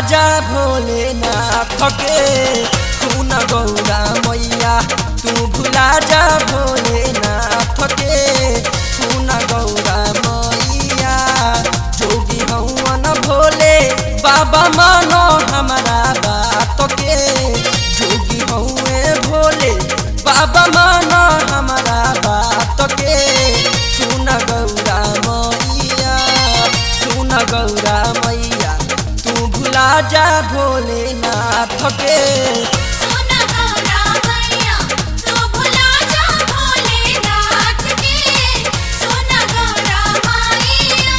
जा भोलेनाथ के सुन गौरा मैया तू भुला जा भोलेनाथ के सुन गौरा मैया जोगी हवन भोले बाबा मानो हमारा बात के जोगी हउए भोले बाबा मानो हमारा बात के सुन गौरा मैया सुन गौरा मैया तू भुला जा भोलेनाथ के सुन गौरा मैया तू भुला जा भोलेनाथ के सुन गौरा मैया।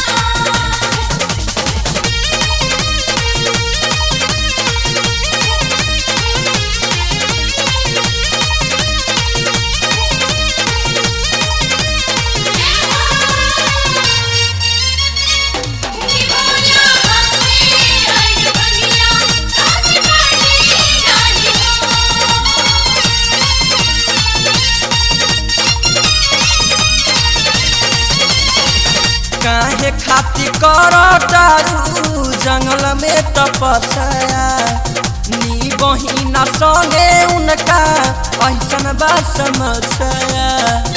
काहे खाती करो तारू जंगल में तपस्या नी बहिना संगे उनका ऐसन बा समस्या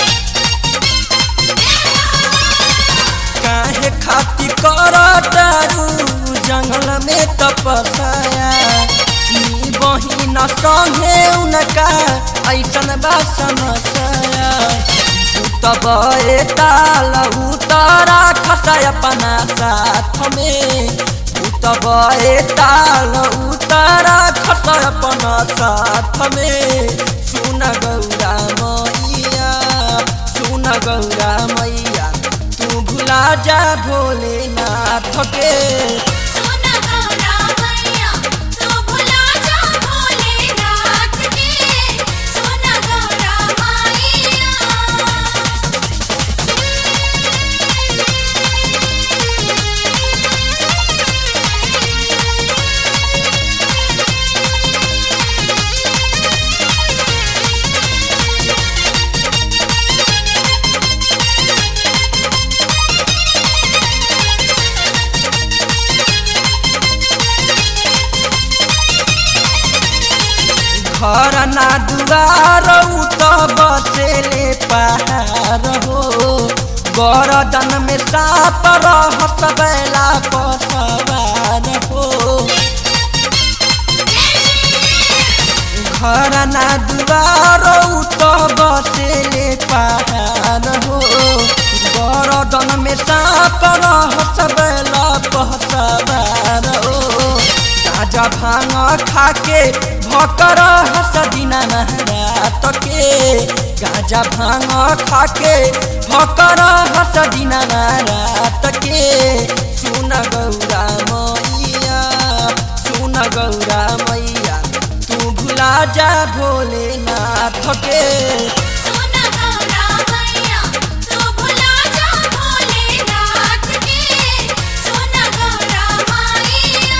काहे खाती करो तारू जंगल में तपस्या नी बहिना संगे उनका ऐसन बा समस्या तब ताल उतारा खसा अपना साथ में तब ताल उतारा खसा अपना साथ में सुन गौरा मैया सुन गौरा मैया तू भुला जा भोलेनाथ के सुन गौरा मैया तू भुला जा भोलेनाथ के सुन गौरा मैया। घर ना दुआर तो बसेले पहाड़ हो गरदन में साप रहत बेला पसवार हो घर ना दुआर तो बसेले पहाड़ हो गरदन में साप रहत बेला पसवार हो गाजा भांग खाके भकर हस दिना महरात के गाजा भांग खाके भकर हस दिना महरात के सुन गौरा मैया सुन गौरा मैया तू भुला जा भोलेनाथ के सुन गौरा मैया तू भुला जा भोलेनाथ के सुन गौरा मैया।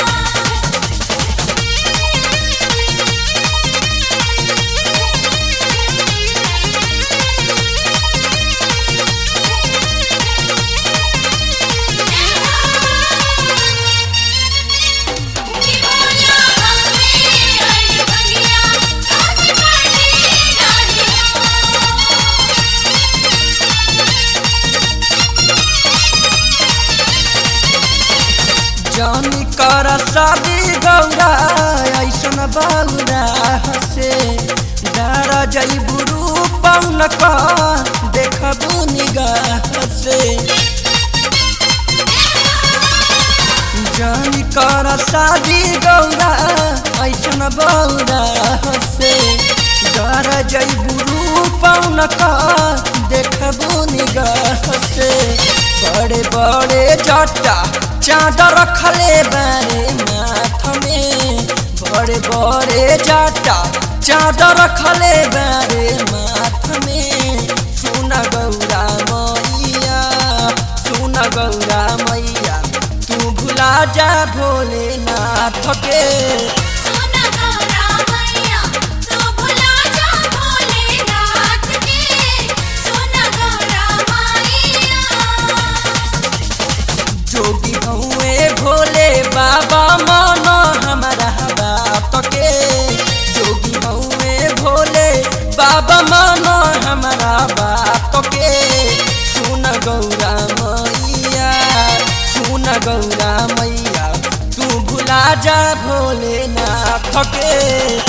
जानी कर शादी गौरा ऐसन बौरा हसे डर जैबू रूपन का देखबू निगाह से जानी कर शादी गौरा ऐसन बौरा हसे डर जैबू रूपन का देखबू निगाह से बड़े बड़े जटा चादर रखले बारे माथ में बड़े बड़े जाटा चादर रखले बारे माथ में सुन गौरा मैया सुन गौरा मैया तू भुला जा भोलेनाथ के सुन गौरा मैया तू भुला जा भोलेनाथ के सुन गौरा मैया। जोगी हउए भोले बाबा मन गौरा मैया सुन गौरा मैया तू भुला जा भोलेनाथ के